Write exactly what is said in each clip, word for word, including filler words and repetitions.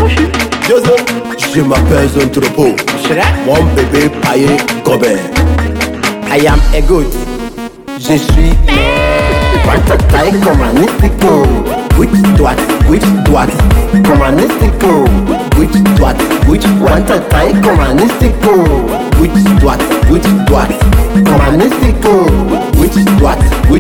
Joseph, je m'appelle Zone Tropo. Mon bébé paillé Gobert. I am a goat. Je suis taille comme un mystico. Which droite, which droite, comme un mystico. Which droite, which want a taille comme un mystico. Which droite, which droite, comme un mystico. Which droite, which.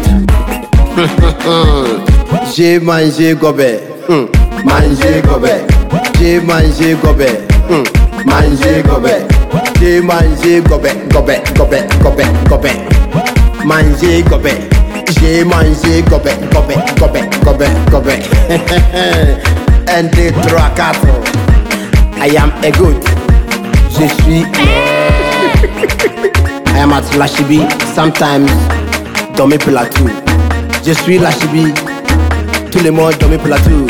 J'ai mangé Gobert. Hmm. Mangé Gobert. J'ai mangé Gobert. Hmm. Mangé Gobert. J'ai mangé Gobert. Gobert, Gobert, Gobert, Gobert. Mangé Gobert. J'ai mangé Gobert, Gobert, Gobert, Gobert, Gobert. Un, deux, trois, quatre. I am a goat. Je suis. I am at Lashibi. Sometimes dans mes plateaux. Je suis Lashibi. Tout le monde dans mes plateaux.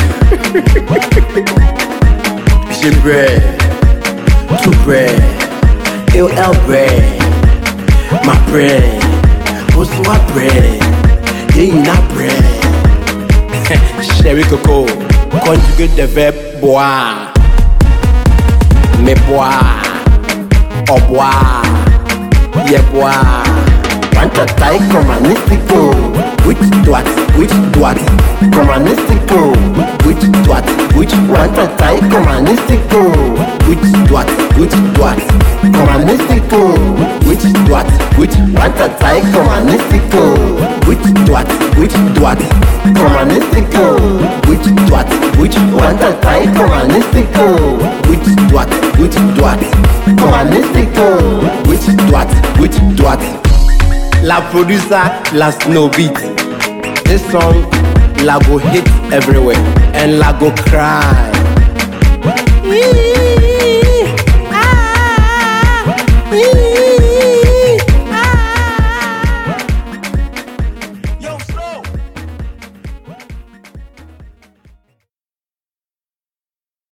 J'ai bread, tout bread, L L bread, my bread, Oswa bread, Yina bread. Chérie Coco, conjugate the verb boire, me boire, au boire, ye boire. Want a taille comme un mystico. Which droite, which droite, comme un mystico. Which droite, which want a taille comme un mystico. Which droite, which droite, comme un mystico. Which droite, which want a taille comme un mystico. Which droite, which droite, comme un mystico. Which droite, which want a taille comme un mystico. Which droite, which droite, comme un mystico. Which droite, which droite. La producer, la Snow Beat. This song, la go hit everywhere and la go cry.